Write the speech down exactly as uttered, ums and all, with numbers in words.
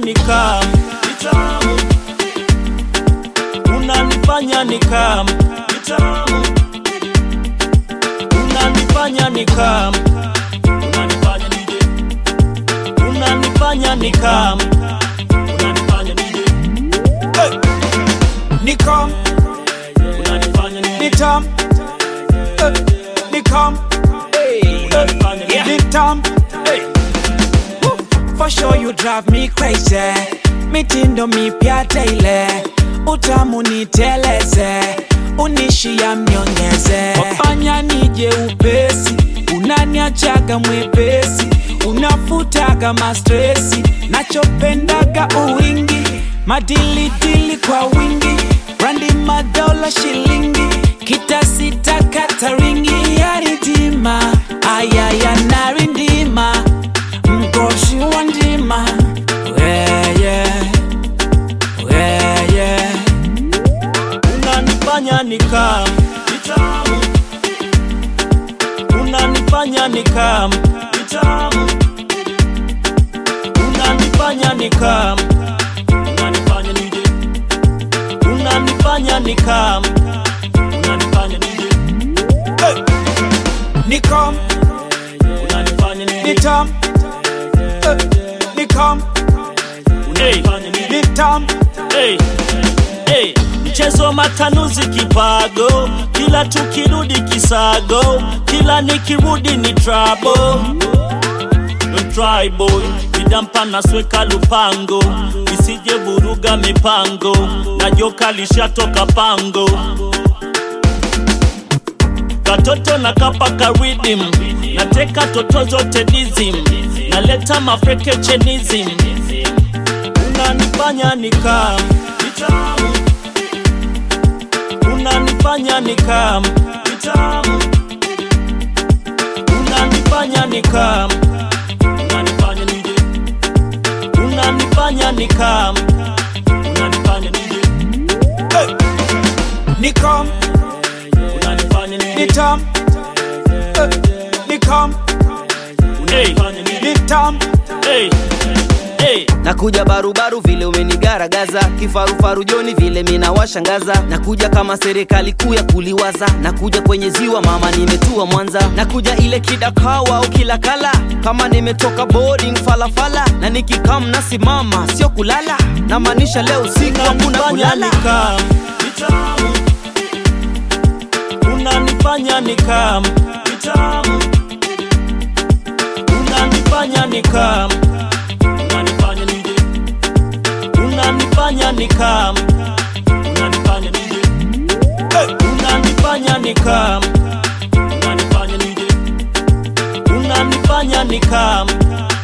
nikam vitamu, unanifanya nikam vitamu, unanifanya nikam, unanifanya nije, unanifanya nikam, unanifanya nije, hey! Nikam, unanifanya nije, nitam, hey! Nikam, hey! Unanifanya nije, nitam, hey! For sure you drive me crazy, mitindo mipya daily, utamu niteleze, unishia mnyongeze. Wafanya nije upesi, unaniachaga mwepesi, unafutaga mastresi, nachopendaga uwingi, madili dili kwa wingi, brandi madola shilingi, kita sita kata ringi ya ridima, ayaya narindima, mgoshi wandima, yeah yeah, yeah yeah. Unanifanya nikam vitamu, unanifanya nikam vitamu, unanifanya nikam, unanifanya nije, unanifanya nikam, unanifanya nije, hey! Nikam, unanifanya nije, nitam, hey! Nikam, unanifanya nije, nitam, hey! Hey! Mchezo matanuzi kipago, kila tukirudi kisago, kila nikirudi ni trouble. Don't try boy, vidampa nasweka lupango, isije buruga mipango, na joka lishatoka pango. Katoto na kapaka rhythm, nateka toto zote dizim, naleta mafreke chenism. Unanifanya nikam vitamu, unanifanya nikam vitamu, unanifanya nikam, unanifanya nije, unanifanya nikam, unanifanya nije, hey! Nikam, unanifanya nije, nitam, hey! Nikam, unanifanya nije, nitam, hey! Hey. Nakuja barubaru vile umenigaragaza, kifarufaru joni vile mina washangaza. Nakuja kama serikali kuu ya kuliwaza, nakuja kwenye ziwa mama nimetua Mwanza. Nakuja ile kidakawa au kila kala, kama nimetoka boarding falafala. Na nikikam nasimama sio kulala, na maanisha leo siku hakuna kulala. Nikam vitamu, unanifanya nikam vitamu, unanifanya nikam, unanifanya nije, unanifanya nikam, unanifanya nije, hey! Unanifanya nikam, unanifanya nije, unanifanya nikam,